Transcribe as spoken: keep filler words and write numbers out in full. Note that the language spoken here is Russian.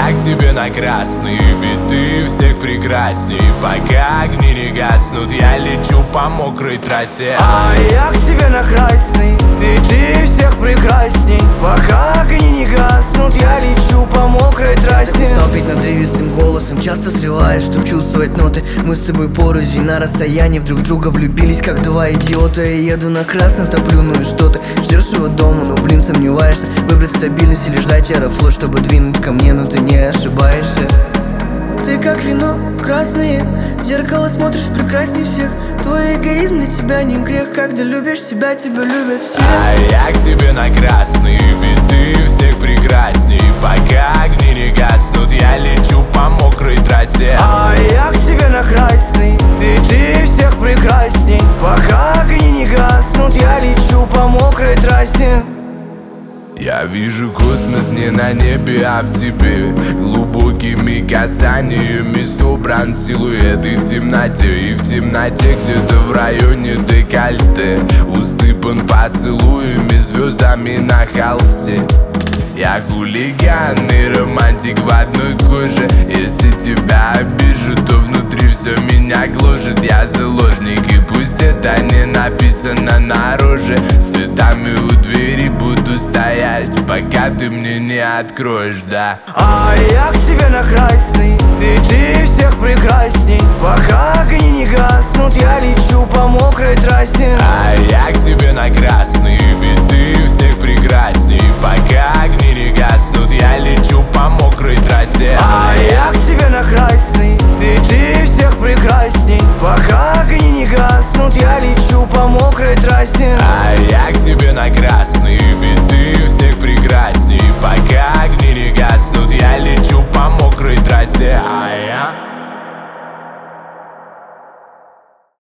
я к тебе на красный, ведь ты всех прекрасней. Пока огни не гаснут, я лечу по мокрой трассе. А я к тебе на красный, ведь ты всех прекрасней. Пока огни не гаснут, я лечу по мокрой трассе. Так устал петь надрывистым голосом, часто срываешь, чтоб чувствовать ноты. Мы с тобой порознь на расстоянии, в друг друга влюбились, как два идиота. Я еду на красном, топлю, ну и что ты? Ждешь его дома, но блин сомневаешься. Выбрать стабильность или ждать аэрофлот, чтобы двинуть ко мне, но ты не ошибаешься. Ты как вино красное, в зеркало смотришь прекрасней всех. Твой эгоизм для тебя не грех, когда любишь себя, тебя любят все. А я к тебе на красный, ведь ты всех прекрасней. Пока огни не гаснут, я лечу по мокрой трассе. А я к тебе на красный, ведь ты всех прекрасней. Пока огни не гаснут, я лечу по мокрой трассе. Я вижу космос не на небе, а в тебе. Глубокими касаниями собран силуэт. И в темноте, и в темноте где-то в районе декольте усыпан поцелуями, звездами на холсте. Я хулиган и романтик в одной коже. Если тебя обижу, то внутри все меня гложет. Я заложник, и пусть это не написано на роже. С цветами у двери буду стоять, пока ты мне не откроешь, да. А я к тебе на красный, ведь ты всех прекрасней. Пока огни не гаснут, я лечу по мокрой трассе. А я к тебе на красный, ведь ты всех прекрасней. Пока огни не гаснут, я лечу по мокрой трассе. А я к тебе на красный, ведь ты всех прекрасней. Пока огни не гаснут, я лечу по мокрой трассе. А я к